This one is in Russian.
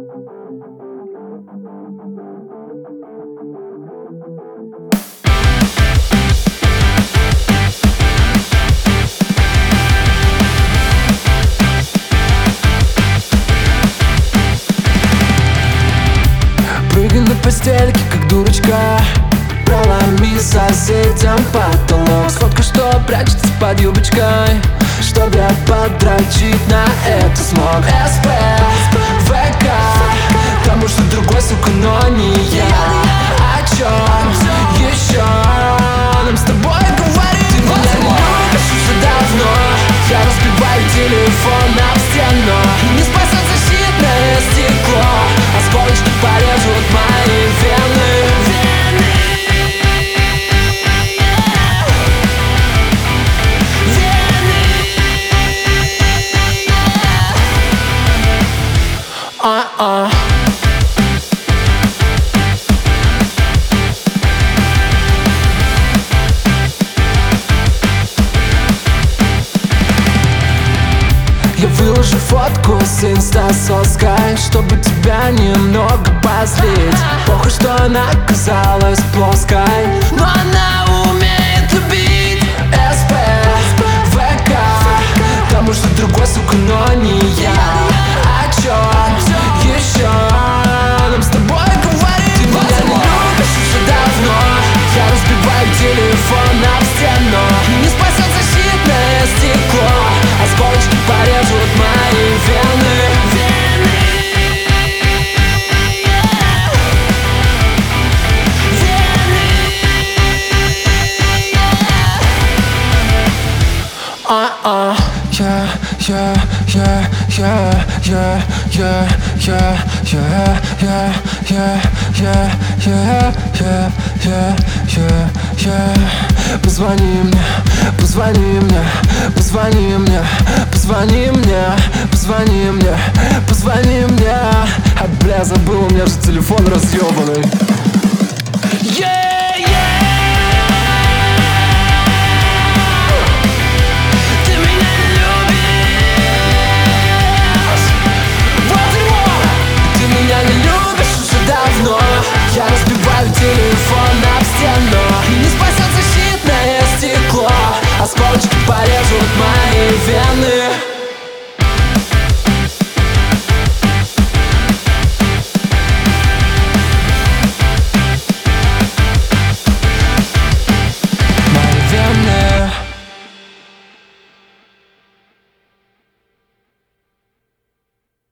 Прыгай на постельке, как дурочка, проломи соседям потолок. Сфоткай, что прячется под юбочкой, чтоб я подрочить на это смог. СП, ВК, потому что другой, сука, но не я. О чем еще нам с тобой говорить? Ты меня не любишь уже давно, я разбиваю телефон об стену. Не спасет защитное стекло, осколочки порежут мои вены. Я выложу фотку с инстасоской, чтобы тебя немного позлить. Похуй, что она оказалась плоской, но она умеет любить. СП, ВК, потому что другой, сука, но не я. О чем еще нам с тобой говорить? Ты меня не любишь уже давно, я разбиваю телефон об стену. Не спасет защитное стекло, осколочки порежут мои вены. Позвони мне, позвони мне, позвони мне, позвони мне, позвони мне, позвони мне. А бля, забыл, у меня же телефон разъебанный.